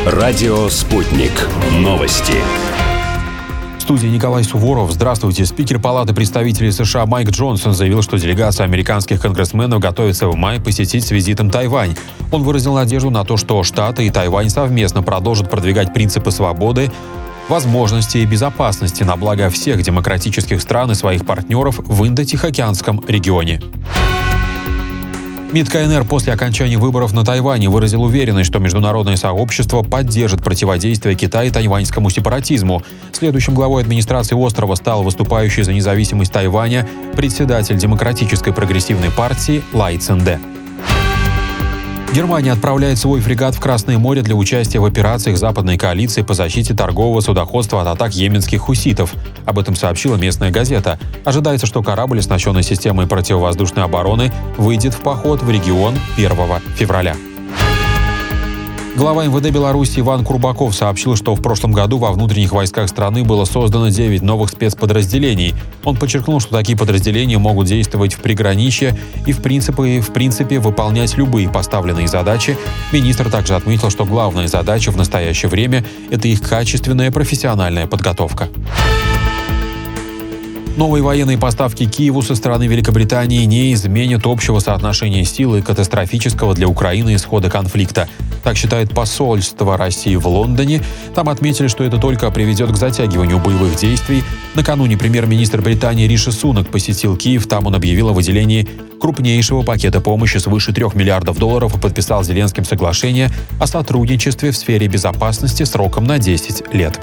Радио «Спутник». Новости. В студии Николай Суворов. Здравствуйте. Спикер Палаты представителей США Майк Джонсон заявил, что делегация американских конгрессменов готовится в мае посетить с визитом Тайвань. Он выразил надежду на то, что Штаты и Тайвань совместно продолжат продвигать принципы свободы, возможности и безопасности на благо всех демократических стран и своих партнеров в Индо-Тихоокеанском регионе. МИД КНР после окончания выборов на Тайване выразил уверенность, что международное сообщество поддержит противодействие Китая тайваньскому сепаратизму. Следующим главой администрации острова стал выступающий за независимость Тайваня председатель Демократической прогрессивной партии Лай Цзинде. Германия отправляет свой фрегат в Красное море для участия в операциях западной коалиции по защите торгового судоходства от атак йеменских хуситов. Об этом сообщила местная газета. Ожидается, что корабль, оснащенный системой противовоздушной обороны, выйдет в поход в регион 1 февраля. Глава МВД Беларуси Иван Курбаков сообщил, что в прошлом году во внутренних войсках страны было создано 9 новых спецподразделений. Он подчеркнул, что такие подразделения могут действовать в приграничье и в принципе выполнять любые поставленные задачи. Министр также отметил, что главная задача в настоящее время – это их качественная профессиональная подготовка. Новые военные поставки Киеву со стороны Великобритании не изменят общего соотношения сил и катастрофического для Украины исхода конфликта. Так считает посольство России в Лондоне. Там отметили, что это только приведет к затягиванию боевых действий. Накануне премьер-министр Британии Риши Сунак посетил Киев. Там он объявил о выделении крупнейшего пакета помощи свыше $3 миллиардов и подписал с Зеленским соглашение о сотрудничестве в сфере безопасности сроком на 10 лет.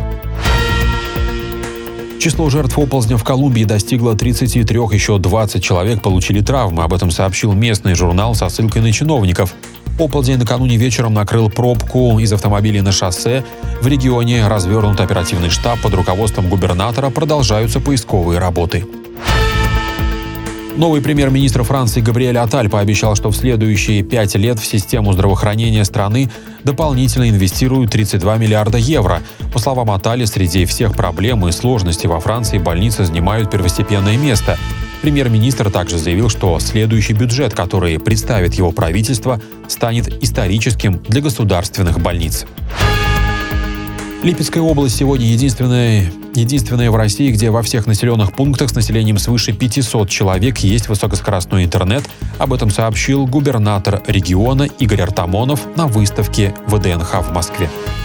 Число жертв оползня в Колумбии достигло 33, еще 20 человек получили травмы. Об этом сообщил местный журнал со ссылкой на чиновников. Оползень накануне вечером накрыл пробку из автомобилей на шоссе. В регионе развернут оперативный штаб под руководством губернатора. Продолжаются поисковые работы. Новый премьер-министр Франции Габриэль Атталь пообещал, что в следующие 5 лет в систему здравоохранения страны дополнительно инвестируют 32 миллиарда евро. По словам Атталя, среди всех проблем и сложностей во Франции больницы занимают первостепенное место. Премьер-министр также заявил, что следующий бюджет, который представит его правительство, станет историческим для государственных больниц. Липецкая область сегодня единственная в России, где во всех населенных пунктах с населением свыше 500 человек есть высокоскоростной интернет. Об этом сообщил губернатор региона Игорь Артамонов на выставке ВДНХ в Москве.